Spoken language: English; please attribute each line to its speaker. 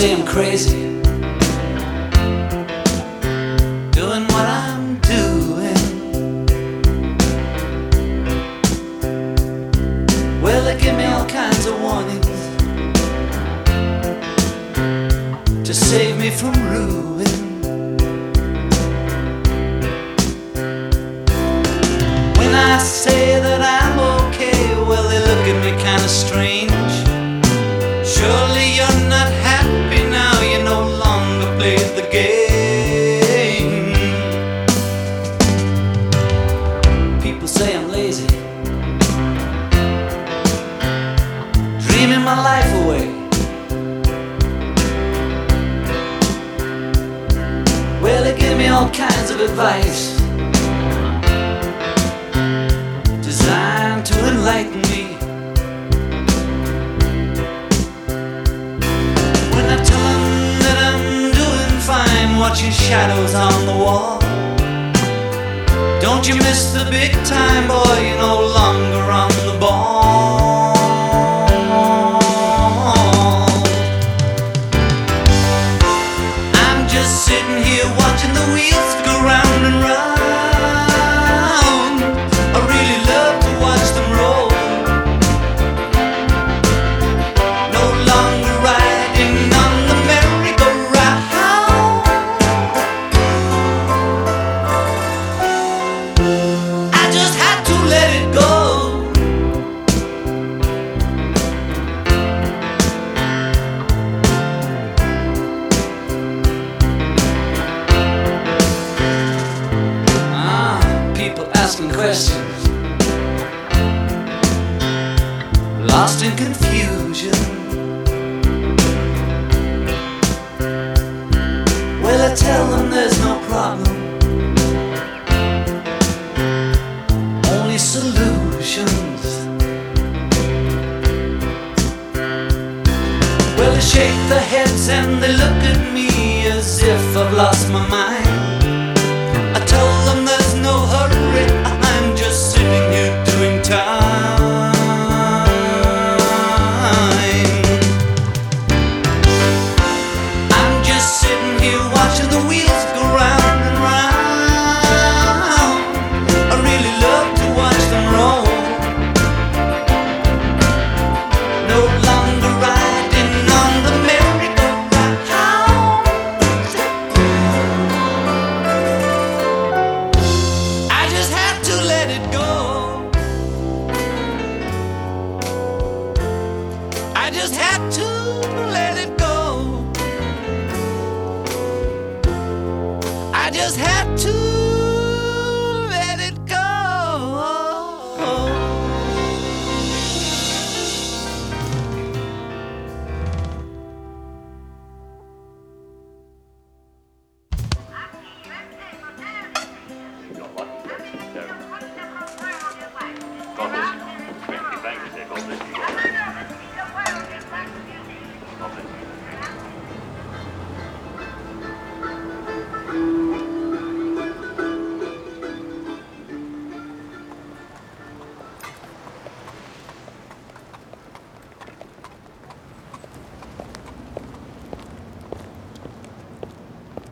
Speaker 1: say I'm crazy, doing what I'm doing. Well, they give me all kinds of warnings to save me from ruin. When I say that I'm okay, well, they look at me kinda strange. Surely you're not happy now, you no longer play the game. People say I'm lazy, dreaming my life away. Well, they give me all kinds of advice designed to enlighten me. When I tell them that I'm doing fine, watching shadows on the wall, don't you miss the big time, boy, you're no longer on the ball. I'm just sitting here watching the wheels go round and round. I really love to watch them roll. No longer riding on the merry-go-round. I just had to let it go. People asking questions, lost in confusion. Well, I tell them there's no problem, only solutions. Well, they shake their heads and they look at me as if I've lost my mind. I tell them there's no hurry, I'm just sitting here doing time. I'm just sitting here watching the wheels go round and round. I really love to watch them roll. No longer riding on the merry-go-round. I just had to let it go. I just had to let it go. I just had to